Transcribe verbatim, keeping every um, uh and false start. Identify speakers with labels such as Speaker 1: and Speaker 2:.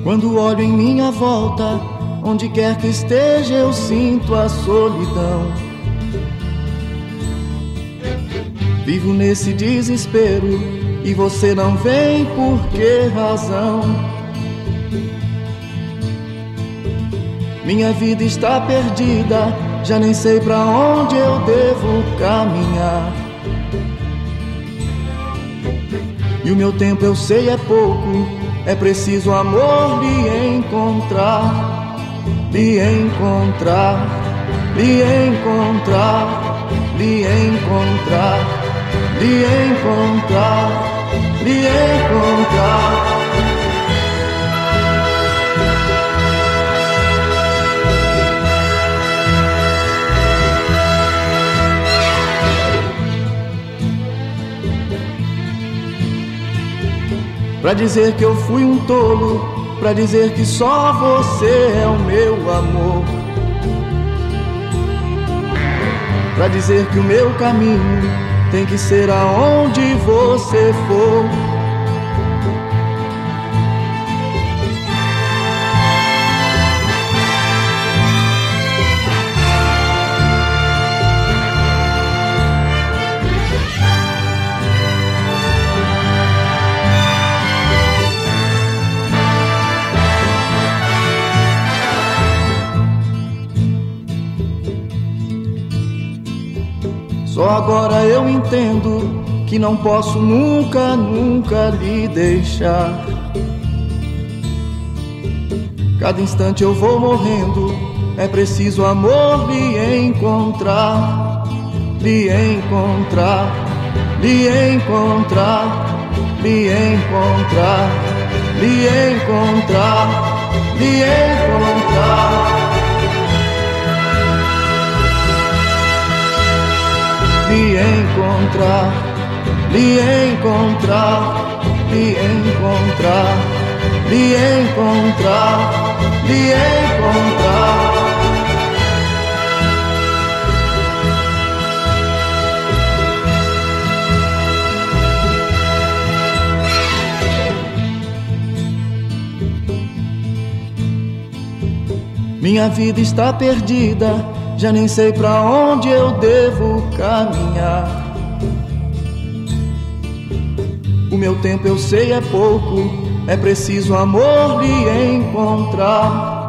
Speaker 1: Quando olho em minha volta, onde quer que esteja eu sinto a solidão. Vivo nesse desespero e você não vem, por que razão? Minha vida está perdida, já nem sei pra onde eu devo caminhar. E o meu tempo eu sei é pouco, é preciso amor lhe encontrar, lhe encontrar, lhe encontrar, lhe encontrar, lhe encontrar, lhe encontrar. Pra dizer que eu fui um tolo, pra dizer que só você é o meu amor, pra dizer que o meu caminho tem que ser aonde você for. Só agora eu entendo que não posso nunca, nunca lhe deixar. Cada instante eu vou morrendo, é preciso amor lhe encontrar, lhe encontrar, lhe encontrar, lhe encontrar, lhe encontrar, lhe encontrar. Lhe encontrar, lhe encontrar, lhe encontrar, lhe encontrar, lhe encontrar. Minha vida está perdida, já nem sei pra onde eu devo caminhar. O meu tempo eu sei é pouco, é preciso amor lhe encontrar,